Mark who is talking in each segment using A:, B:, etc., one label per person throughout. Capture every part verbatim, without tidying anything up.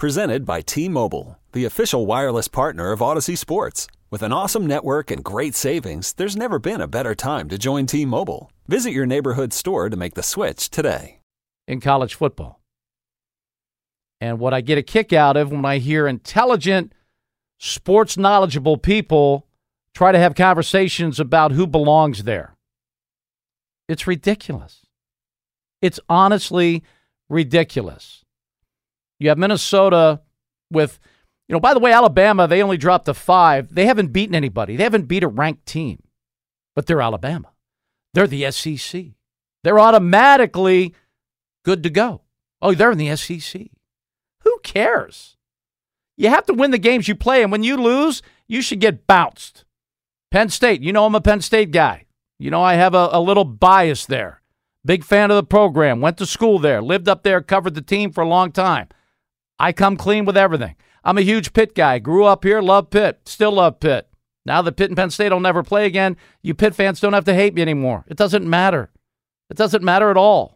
A: Presented by T-Mobile, the official wireless partner of Odyssey Sports. With an awesome network and great savings, there's never been a better time to join T-Mobile. Visit your neighborhood store to make the switch today.
B: In college football. And what I get a kick out of when I hear intelligent, sports knowledgeable people try to have conversations about who belongs there. It's ridiculous. It's honestly ridiculous. You have Minnesota with, you know, by the way, Alabama, they only dropped to five. They haven't beaten anybody. They haven't beat a ranked team. But they're Alabama. They're the S E C. They're automatically good to go. Oh, they're in the S E C. Who cares? You have to win the games you play, and when you lose, you should get bounced. Penn State, you know I'm a Penn State guy. You know I have a, a little bias there. Big fan of the program. Went to school there. Lived up there. Covered the team for a long time. I come clean with everything. I'm a huge Pitt guy. Grew up here. Love Pitt. Still love Pitt. Now that Pitt and Penn State will never play again, you Pitt fans don't have to hate me anymore. It doesn't matter. It doesn't matter at all.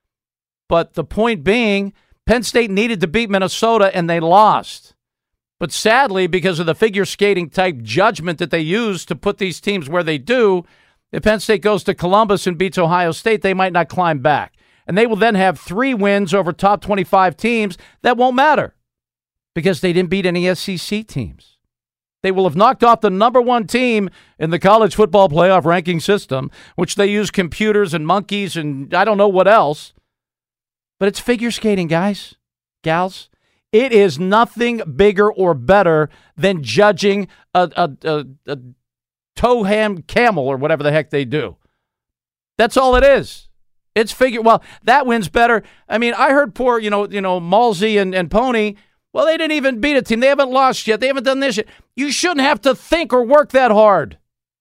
B: But the point being, Penn State needed to beat Minnesota, and they lost. But sadly, because of the figure skating type judgment that they use to put these teams where they do, if Penn State goes to Columbus and beats Ohio State, they might not climb back. And they will then have three wins over top twenty-five teams. That won't matter because they didn't beat any S E C teams. They will have knocked off the number one team in the college football playoff ranking system, which they use computers and monkeys and I don't know what else. But it's figure skating, guys, gals. It is nothing bigger or better than judging a, a, a, a toe-ham camel or whatever the heck they do. That's all it is. It's figure. Well, that wins better. I mean, I heard poor, you know, you know, Malsey and, and Pony. Well, they didn't even beat a team. They haven't lost yet. They haven't done this yet. You shouldn't have to think or work that hard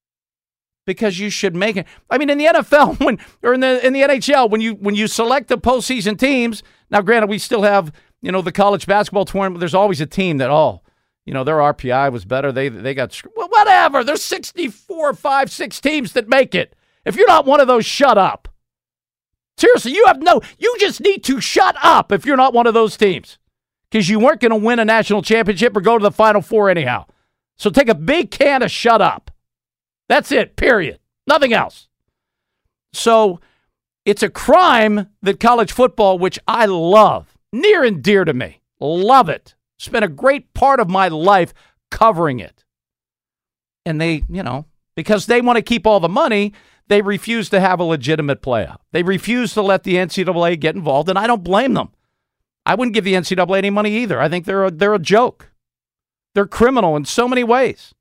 B: because you should make it. I mean, in the N F L when or in the in the N H L when you when you select the postseason teams. Now, granted, we still have you know the college basketball tournament. There's always a team that oh, you know, their R P I was better. They they got well, whatever. There's sixty-four, five, six teams that make it. If you're not one of those, shut up. Seriously, you have no. You just need to shut up if you're not one of those teams. Because you weren't going to win a national championship or go to the Final Four anyhow. So take a big can of shut up. That's it, period. Nothing else. So it's a crime that college football, which I love, near and dear to me, love it, spent a great part of my life covering it. And they, you know, because they want to keep all the money, they refuse to have a legitimate playoff. They refuse to let the N C double A get involved, and I don't blame them. I wouldn't give the N C double A any money either. I think they're a, they're a joke. They're criminal in so many ways.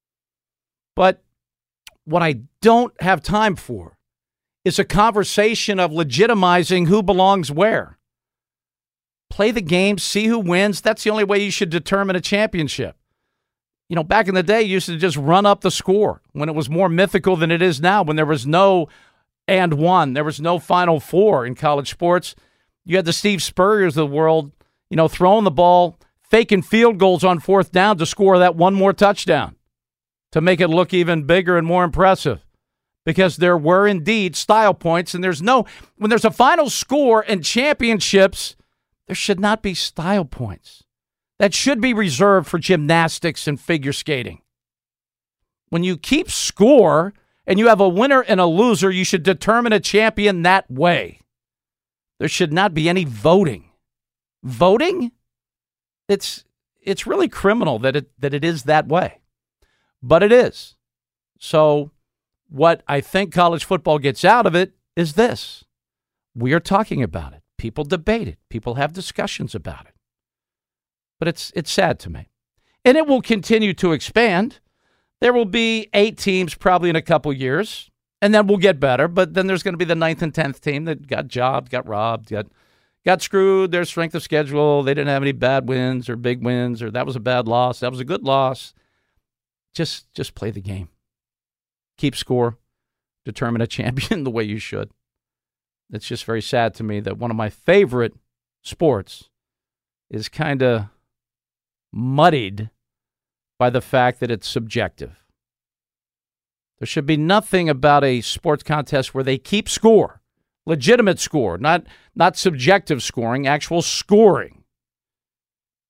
B: But what I don't have time for is a conversation of legitimizing who belongs where. Play the game, see who wins. That's the only way you should determine a championship. You know, back in the day, you used to just run up the score when it was more mythical than it is now, when there was no and one. There was no Final Four in college sports. You had the Steve Spurriers of the world, you know, throwing the ball, faking field goals on fourth down to score that one more touchdown to make it look even bigger and more impressive. Because there were indeed style points, and there's no, when there's a final score and championships, there should not be style points. That should be reserved for gymnastics and figure skating. When you keep score and you have a winner and a loser, you should determine a champion that way. There should not be any voting. Voting? It's it's really criminal that it that it is that way. But it is. So what I think college football gets out of it is this. We are talking about it. People debate it. People have discussions about it. But it's it's sad to me. And it will continue to expand. There will be eight teams probably in a couple years. And then we'll get better, but then there's going to be the ninth and tenth team that got jobbed, got robbed, got got screwed, their strength of schedule. They didn't have any bad wins or big wins, or that was a bad loss, that was a good loss. Just just play the game. Keep score. Determine a champion the way you should. It's just very sad to me that one of my favorite sports is kind of muddied by the fact that it's subjective. There should be nothing about a sports contest where they keep score, legitimate score, not not subjective scoring, actual scoring.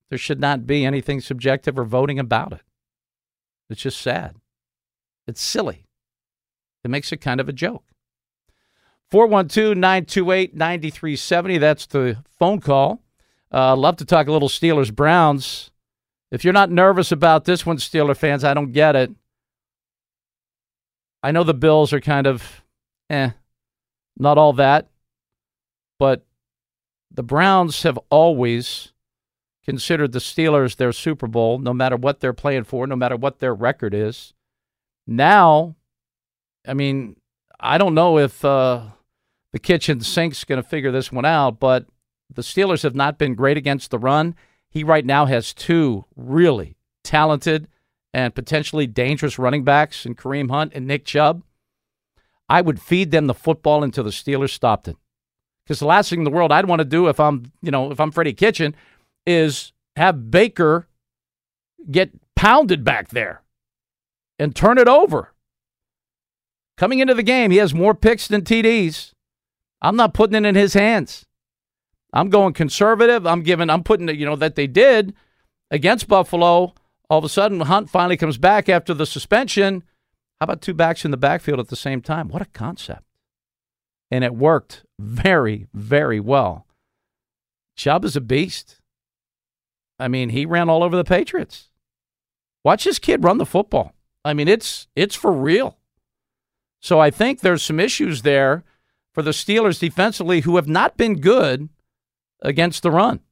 B: there should not be anything subjective or voting about it. It's just sad. It's silly. It makes it kind of a joke. four one two, nine two eight, nine three seven zero. That's the phone call. Uh, love to talk a little Steelers-Browns. If you're not nervous about this one, Steeler fans, I don't get it. I know the Bills are kind of, eh, not all that. But the Browns have always considered the Steelers their Super Bowl, no matter what they're playing for, no matter what their record is. Now, I mean, I don't know if uh, the kitchen sink's going to figure this one out, but the Steelers have not been great against the run. He right now has two really talented and potentially dangerous running backs in Kareem Hunt and Nick Chubb. I would feed them the football until the Steelers stopped it. Because the last thing in the world I'd want to do if I'm, you know, if I'm Freddie Kitchen is have Baker get pounded back there and turn it over. Coming into the game, he has more picks than T Ds. I'm not putting it in his hands. I'm going conservative. I'm giving, I'm putting it, you know, that they did against Buffalo. All of a sudden, Hunt finally comes back after the suspension. How about two backs in the backfield at the same time? What a concept. And it worked very, very well. Chubb is a beast. I mean, he ran all over the Patriots. Watch this kid run the football. I mean, it's it's for real. So I think there's some issues there for the Steelers defensively who have not been good against the run.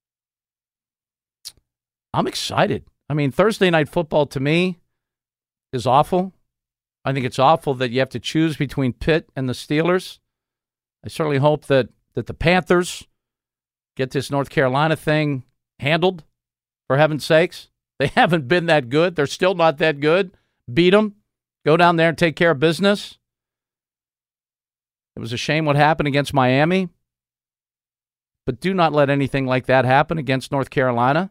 B: I'm excited. I mean, Thursday Night Football to me is awful. I think it's awful that you have to choose between Pitt and the Steelers. I certainly hope that, that the Panthers get this North Carolina thing handled, for heaven's sakes. They haven't been that good. They're still not that good. Beat them. Go down there and take care of business. It was a shame what happened against Miami. But do not let anything like that happen against North Carolina.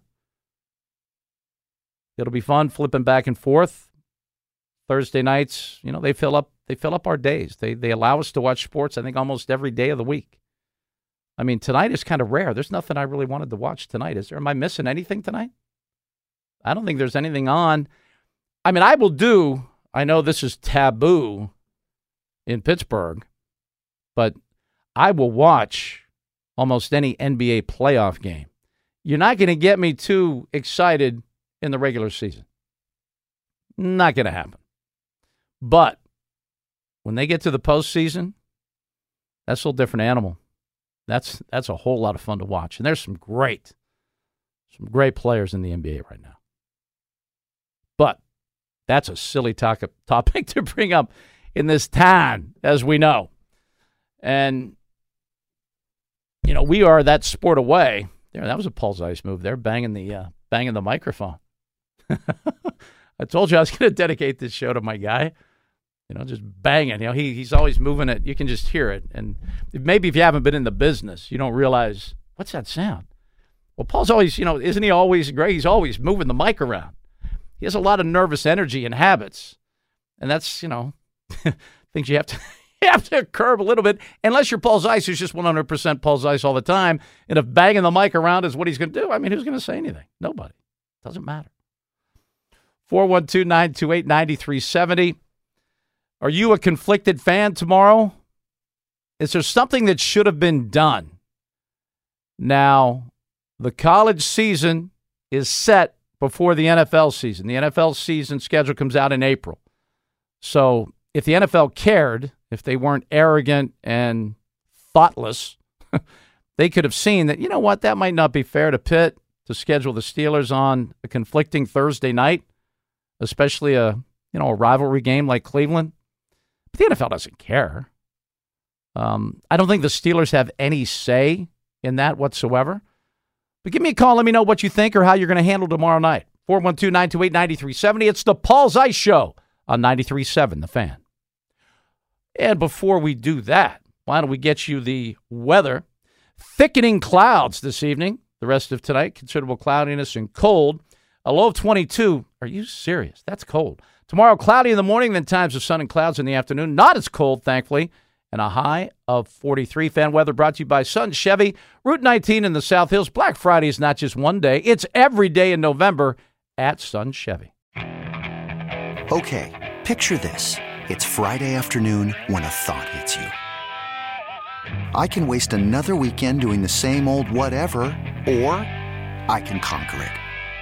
B: It'll be fun flipping back and forth. Thursday nights, you know, they fill up they fill up our days. They they allow us to watch sports, I think, almost every day of the week. I mean, tonight is kind of rare. There's nothing I really wanted to watch tonight. Is there? Am I missing anything tonight? I don't think there's anything on. I mean, I will do, I know this is taboo in Pittsburgh, but I will watch almost any N B A playoff game. You're not going to get me too excited in the regular season. Not going to happen. But when they get to the postseason, that's a little different animal. That's that's a whole lot of fun to watch. And there's some great, some great players in the N B A right now. But that's a silly topic topic to bring up in this town, as we know. And, you know, we are that sport away. There, that was a Paul Zeiss move there, banging the uh, banging the microphone. I told you I was going to dedicate this show to my guy. You know, just banging. You know, he he's always moving it. You can just hear it. And maybe if you haven't been in the business, you don't realize, what's that sound? Well, Paul's always, you know, isn't he always great? He's always moving the mic around. He has a lot of nervous energy and habits. And that's, you know, things you have to you have to curb a little bit. Unless you're Paul Zeiss, who's just one hundred percent Paul Zeiss all the time. And if banging the mic around is what he's going to do, I mean, who's going to say anything? Nobody. Doesn't matter. four one two, nine two eight, nine three seven zero. Are you a conflicted fan tomorrow? Is there something that should have been done? Now, the college season is set before the N F L season. The N F L season schedule comes out in April. So if the N F L cared, if they weren't arrogant and thoughtless, they could have seen that, you know what, that might not be fair to Pitt to schedule the Steelers on a conflicting Thursday night, especially a, you know, a rivalry game like Cleveland. But the N F L doesn't care. Um, I don't think the Steelers have any say in that whatsoever. But give me a call. Let me know what you think or how you're going to handle tomorrow night. four one two, nine two eight, nine three seven zero. It's the Paul Zeiss Show on ninety-three point seven, The Fan. And before we do that, why don't we get you the weather? Thickening clouds this evening. The rest of tonight, considerable cloudiness and cold. A low of twenty-two. Are you serious? That's cold. Tomorrow, cloudy in the morning, then times of sun and clouds in the afternoon. Not as cold, thankfully. and a high of forty-three. Fan weather brought to you by Sun Chevy. Route nineteen in the South Hills. Black Friday is not just one day. It's every day in November at Sun Chevy.
C: Okay, picture this. It's Friday afternoon when a thought hits you. I can waste another weekend doing the same old whatever, or I can conquer it.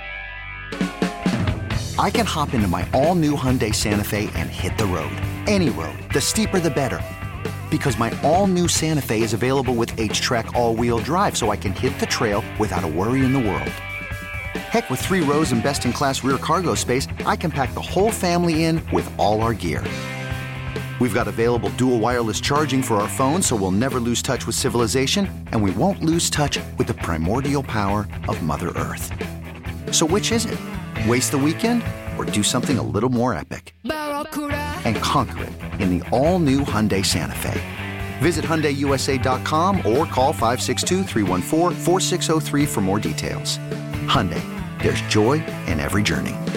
C: I can hop into my all-new Hyundai Santa Fe and hit the road. Any road. The steeper, the better. Because my all-new Santa Fe is available with H-Track all-wheel drive, so I can hit the trail without a worry in the world. Heck, with three rows and best-in-class rear cargo space, I can pack the whole family in with all our gear. We've got available dual wireless charging for our phones, so we'll never lose touch with civilization, and we won't lose touch with the primordial power of Mother Earth. So which is it? Waste the weekend or do something a little more epic? And conquer it in the all-new Hyundai Santa Fe. Visit Hyundai U S A dot com or call five six two, three one four, four six zero three for more details. Hyundai, there's joy in every journey.